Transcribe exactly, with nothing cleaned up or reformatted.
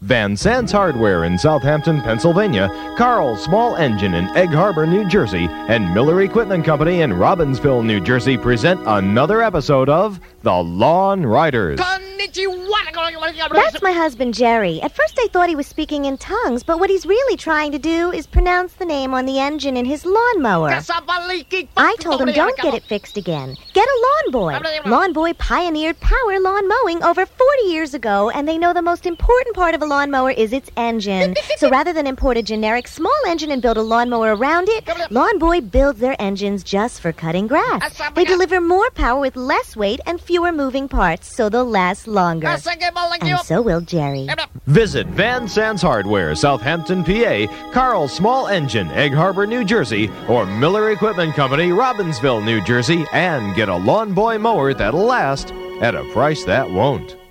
Van Sant's Hardware in Southampton, Pennsylvania, Carl's Small Engine in Egg Harbor, New Jersey, and Miller Equipment Company in Robbinsville, New Jersey present another episode of The Lawn Riders. That's my husband, Jerry. At first I thought he was speaking in tongues, but what he's really trying to do is pronounce the name on the engine in his lawnmower. I told him, don't get it fixed again. Get a Lawn Boy. Lawn Boy pioneered power lawn mowing over forty years ago, and they know the most important part of a lawnmower is its engine. So rather than import a generic small engine and build a lawnmower around it, Lawn Boy builds their engines just for cutting grass. They deliver more power with less weight and fewer moving parts, so they'll last longer. And so will Jerry. Visit Van Sant's Hardware, Southampton, P A, Carl's Small Engine, Egg Harbor, New Jersey, or Miller Equipment Company, Robbinsville, New Jersey, and get a Lawn Boy mower that'll last at a price that won't.